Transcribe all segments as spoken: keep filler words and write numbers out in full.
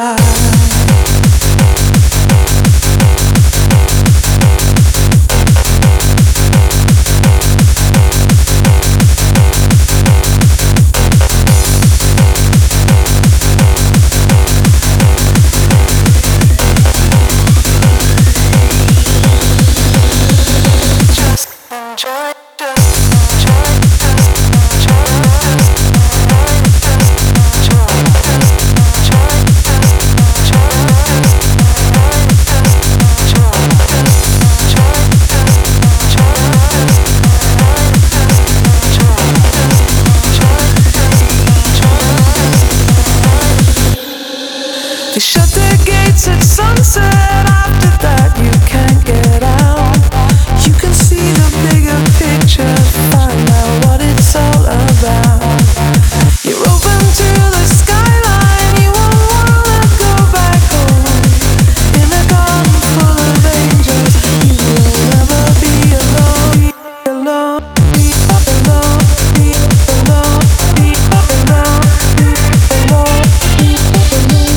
They shut their gates at sunset. After that you can't get out. You can see the bigger picture, find out what it's all about. You're open to the skyline, you won't wanna go back home. In a garden full of angels, you will never be alone. Alone, be alone, be alone, be alone, be alone, be alone.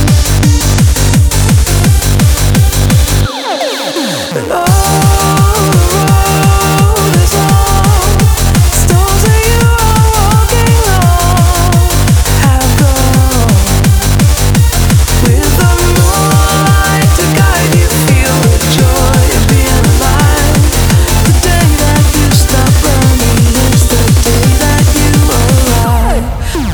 And all the road is long, stones that you are walking on have gone. With the moonlight to guide you, feel the joy of being alive. The day that you stop running is the day that you arrive.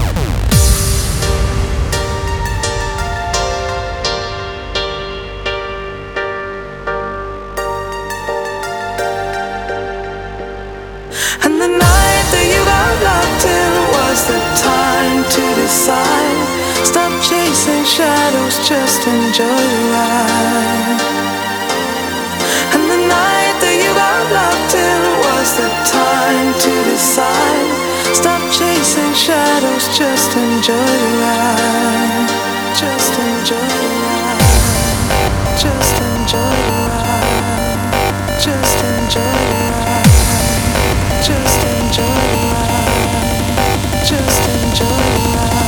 And the night that you got locked in was the time to decide. Stop chasing shadows, just enjoy the ride. And the night that you got locked in was the time to decide. Stop chasing shadows, just enjoy the ride. Just enjoy the ride. Just enjoy the ride. Just enjoy the ride. Just enjoy the ride. Just enjoy the ride.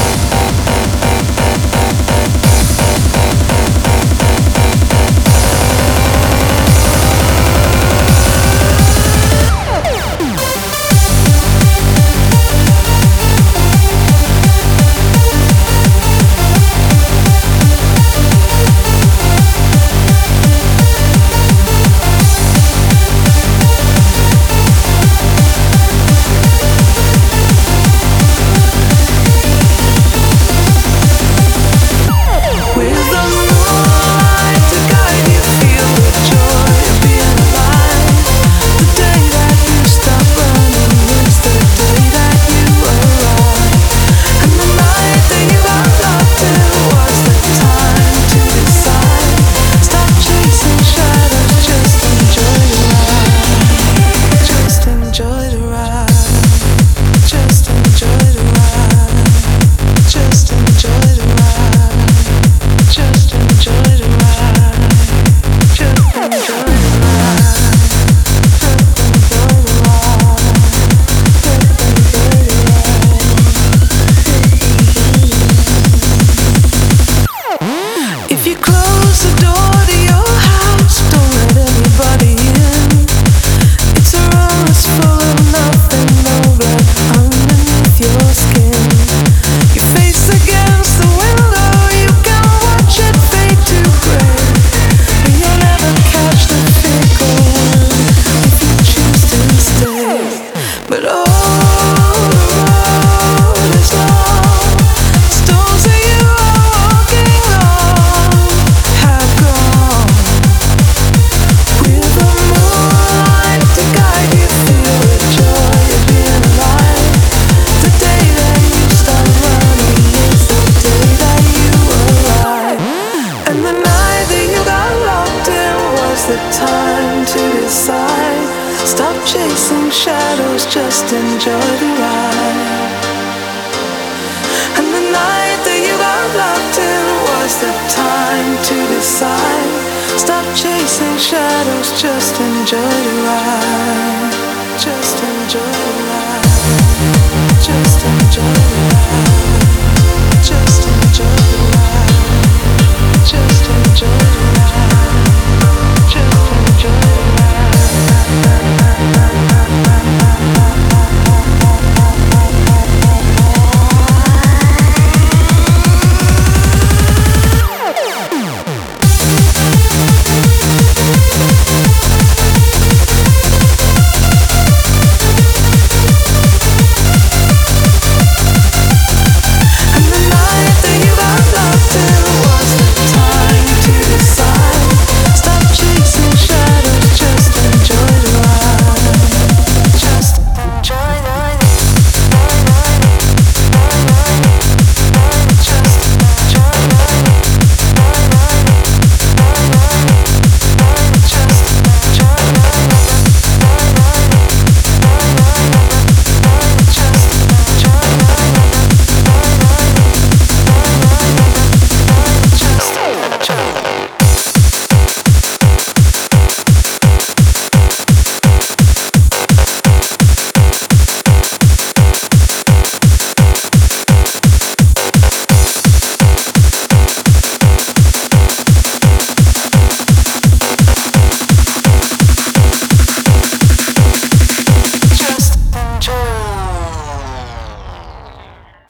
If you close the door to your house, don't let anybody in. It's a room that's full of nothing, no blood underneath your skin. Your face against the window, you can watch it fade to grey. But you'll never catch the fickle one if you choose to stay. But oh, the road is long, stones that you are walking on have gone. With the moonlight to guide you, feel the joy of being alive. The day that you stop running is the day that you arrive. And the night that you got locked in was the time to decide. Stop chasing shadows, just enjoy the ride. And the night that you got locked in was the time to decide. Stop chasing shadows, just enjoy the ride. Just enjoy the ride. Just enjoy the ride.